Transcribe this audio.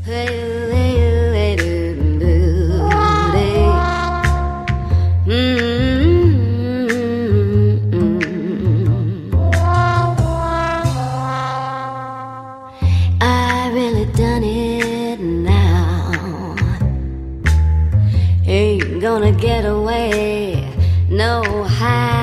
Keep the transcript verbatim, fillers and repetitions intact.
I really done it now. Ain't gonna get away no how.